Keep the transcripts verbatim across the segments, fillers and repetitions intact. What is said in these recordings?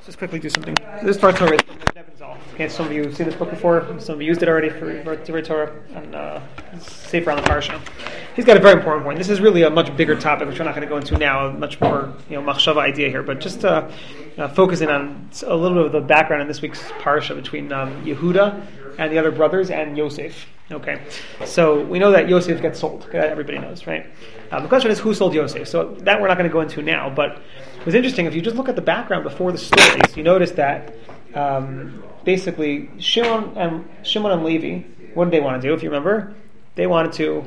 just quickly do something. This part Torah is Nebuchadnezzar. Okay, some of you have seen this book before. Some of you used it already for for Torah and uh, Sefer on the Parsha. He's got a very important point. This is really a much bigger topic, which we're not going to go into now. A much more you know machshava idea here, but just uh, uh, focusing on a little bit of the background in this week's Parsha between um, Yehuda and the other brothers and Yosef. Okay, so we know that Yosef gets sold. Okay, that everybody knows, right? Um, the question is who sold Yosef. So that we're not going to go into now, but it was interesting. If you just look at the background before the stories, you notice that um, basically Shimon and Shimon and Levi, what did they want to do? If you remember, they wanted to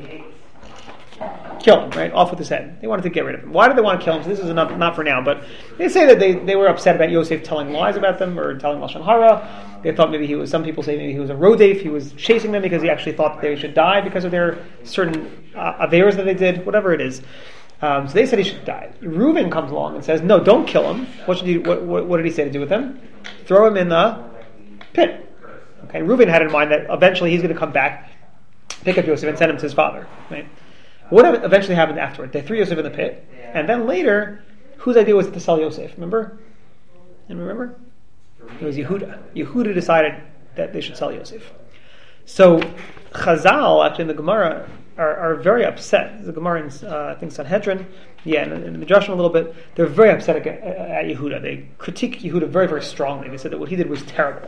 kill him, right? Off with his head. They wanted to get rid of him. Why did they want to kill him? So this is enough, not for now, but they say that they, they were upset about Yosef telling lies about them or telling Lashon Hara. They thought maybe he was, some people say maybe he was a rodef, he was chasing them because he actually thought they should die because of their certain uh, avers that they did, whatever it is. Um, so they said he should die. Reuven comes along and says, no, don't kill him. What should you, what, what, what did he say to do with him? Throw him in the pit. Okay, Reuven had in mind that eventually he's going to come back, pick up Yosef and send him to his father. Right? What eventually happened afterward? They threw Yosef in the pit, and then later, whose idea was it to sell Yosef? Remember? And remember? It was Yehuda. Yehuda decided that they should sell Yosef. So Chazal, actually in the Gemara, are, are very upset. The Gemara in, uh, I think, Sanhedrin, yeah, and in the Midrashim a little bit, they're very upset at, at Yehuda. They critique Yehuda very, very strongly. They said that what he did was terrible.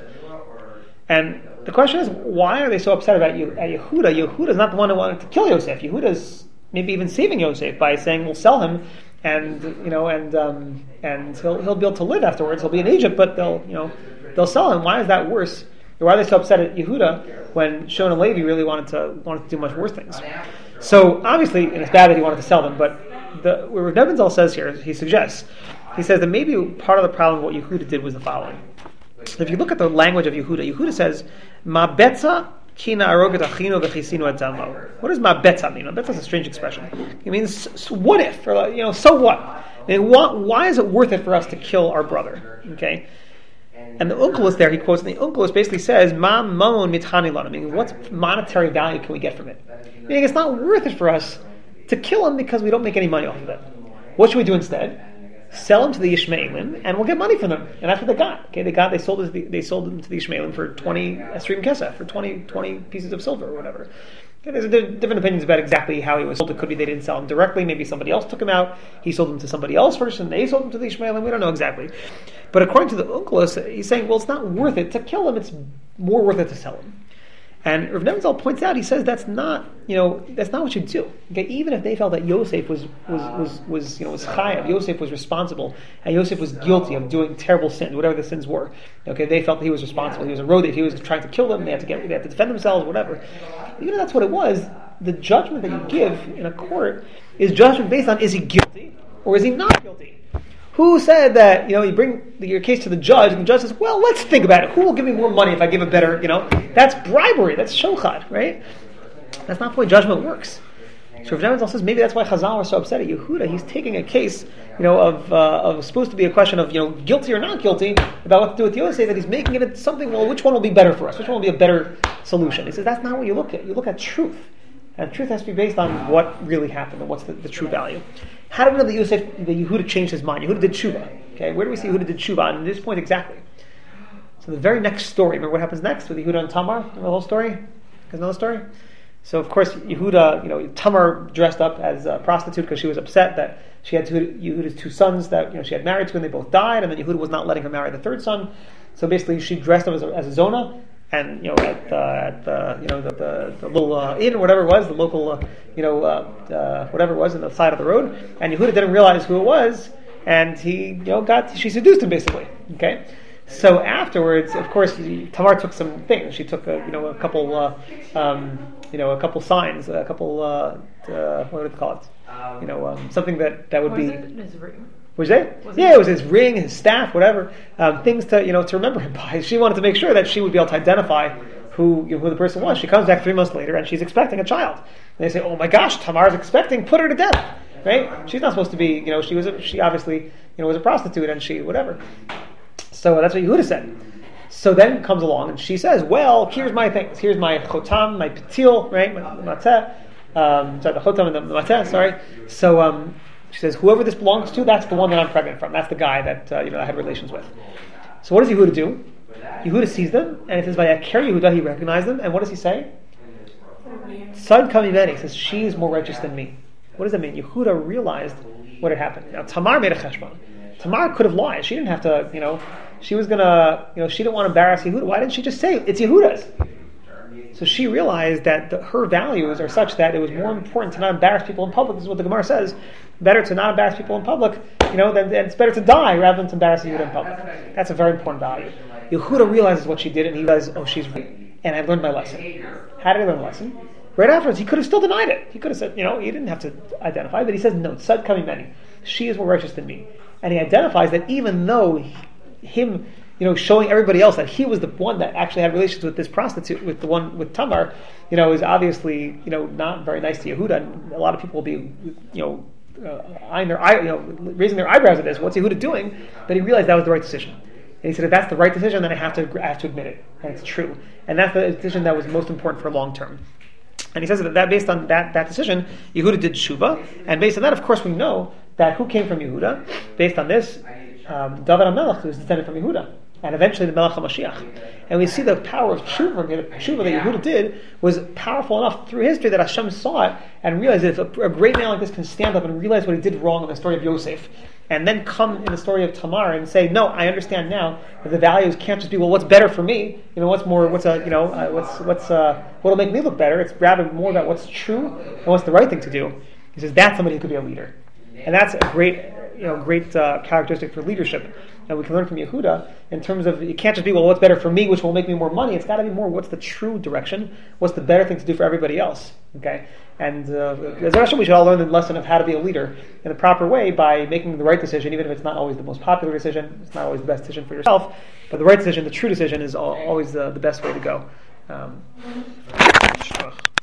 And the question is, why are they so upset about you, at Yehuda? Yehuda is not the one who wanted to kill Yosef. Yehuda's maybe even saving Yosef by saying, we'll sell him, and you know, and um, and he'll he'll be able to live afterwards. He'll be in Egypt, but they'll you know they'll sell him. Why is that worse? Why are they so upset at Yehuda when Shimon and Levi really wanted to wanted to do much worse things? So obviously, and it's bad that he wanted to sell them. But the, what Rav Nebenzahl says here, he suggests, he says that maybe part of the problem of what Yehuda did was the following. So if you look at the language of Yehuda, Yehuda says, "Ma betza kina aroget achinu v'chisinu adamo." What does "ma betza" mean? "Ma betza" is a strange expression. It means, so what if? Or, you know, so what? I mean, why, why is it worth it for us to kill our brother? Okay. And the Onkelos there, he quotes, and the Onkelos basically says, "Ma mamon mitchani lana," meaning what monetary value can we get from it? Meaning it's not worth it for us to kill him because we don't make any money off of it. What should we do instead? Sell him to the Ishmaelim, and we'll get money from them. And that's what they got. Okay, they got they sold it, they sold them to the Ishmaelim for twenty esrim kesef, for twenty, twenty pieces of silver or whatever. Okay, there's different opinions about exactly how he was sold. It could be they didn't sell him directly. Maybe somebody else took him out. He sold them to somebody else first, and they sold him to the Ishmaelim. We don't know exactly. But according to the Onkelos, he's saying, well, it's not worth it to kill him. It's more worth it to sell him. And Rav Nebenzahl points out, he says that's not, you know, that's not what you do. Okay, even if they felt that Yosef was was was, was you know was chayav, Yosef was responsible, and Yosef was guilty of doing terrible sins, whatever the sins were. Okay, they felt that he was responsible. He was a rodef. He was trying to kill them. They had to get, they had to defend themselves, whatever. Even if that's what it was, the judgment that you give in a court is judgment based on is he guilty or is he not guilty. Who said that, you know, you bring your case to the judge, and the judge says, well, let's think about it. Who will give me more money if I give a better, you know? That's bribery. That's shochad, right? That's not the way judgment works. So Rav Nebenzahl says maybe that's why Chazal are so upset at Yehuda. He's taking a case, you know, of, uh, of supposed to be a question of, you know, guilty or not guilty about what to do with Yosef, that he's making it something, well, which one will be better for us? Which one will be a better solution? He says that's not what you look at. You look at truth. And truth has to be based on what really happened and what's the, the true value. How do we know that Yosef, that Yehuda changed his mind? Yehuda did tshuva. Okay, where do we see Yehuda did tshuva? And at this point exactly. So the very next story, remember what happens next with Yehuda and Tamar? Remember the whole story? You guys know the story? So of course Yehuda, you know, Tamar dressed up as a prostitute because she was upset that she had two, Yehuda's two sons that you know she had married to, and they both died, and then Yehuda was not letting her marry the third son. So basically she dressed up as a, as a zona. And you know, at, uh, at the you know the the, the little uh, inn or whatever it was, the local uh, you know uh, uh, whatever it was on the side of the road, and Yehuda didn't realize who it was, and he you know got she seduced him basically. Okay, so afterwards, of course, Tamar took some things. She took a, you know a couple uh, um, you know a couple signs, a couple uh, uh, what would it call it? You know um, something that, that would was be. It? Was it? Was yeah, it? it was his ring, his staff, whatever. Um, things to you know to remember him by. She wanted to make sure that she would be able to identify who you know, who the person was. She comes back three months later and she's expecting a child. And they say, "Oh my gosh, Tamar's expecting. Put her to death." Right? She's not supposed to be. You know, she was. A, she obviously you know was a prostitute and she whatever. So that's what Yehuda said. So then comes along and she says, "Well, here's my things. Here's my chotam, my patil, right? My mateh. Um, sorry, the chotam and the mateh. Sorry. So." Um, She says, whoever this belongs to, that's the one that I'm pregnant from. That's the guy that uh, you know I had relations with. So what does Yehuda do? Yehuda sees them, and it says by Akir Yehuda he recognized them, and what does he say? Tzad kamimeni. He says she is more righteous than me. What does that mean? Yehuda realized what had happened. Now Tamar made a cheshbon. Tamar could have lied. She didn't have to, you know, she was gonna, you know, she didn't want to embarrass Yehuda. Why didn't she just say it's Yehuda's? So she realized that the, her values are such that it was more important to not embarrass people in public. This is what the Gemara says. Better to not embarrass people in public, you know, than, than it's better to die rather than to embarrass Yehuda in public. That's a very important value. Yehuda realizes what she did, and he realizes, oh, she's right, and I've learned my lesson. How did he learn the lesson? Right afterwards, he could have still denied it. He could have said, you know, he didn't have to identify, but he says, no, Tzad kamimeni. She is more righteous than me. And he identifies that even though he, him, you know, showing everybody else that he was the one that actually had relations with this prostitute, with the one with Tamar, you know, is obviously, you know, not very nice to Yehuda. And a lot of people will be, you know, uh, eyeing their eye, you know, raising their eyebrows at this. What's Yehuda doing? But he realized that was the right decision. And he said, if that's the right decision, then I have to, I have to admit it, and it's true. And that's the decision that was most important for long term. And he says that, that based on that, that decision, Yehuda did tshuva, and based on that, of course, we know that who came from Yehuda. Based on this, um, David HaMelech, who was descended from Yehuda, and eventually the Melech HaMashiach. And we see the power of tshuva, the tshuva that Yehuda did was powerful enough through history that Hashem saw it and realized that if a, a great man like this can stand up and realize what he did wrong in the story of Yosef, and then come in the story of Tamar and say, no, I understand now that the values can't just be, well, what's better for me? You know, what's more, what's a, you know, uh, what's what's uh, what'll make me look better? It's rather more about what's true and what's the right thing to do. He says that's somebody who could be a leader, and that's a great, you know, great uh, characteristic for leadership. And we can learn from Yehuda in terms of it can't just be, well, what's better for me, which will make me more money. It's got to be more, what's the true direction? What's the better thing to do for everybody else? Okay, and uh, as Hashem, we should all learn the lesson of how to be a leader in the proper way by making the right decision, even if it's not always the most popular decision. It's not always the best decision for yourself, but the right decision, the true decision, is always the, the best way to go. Um,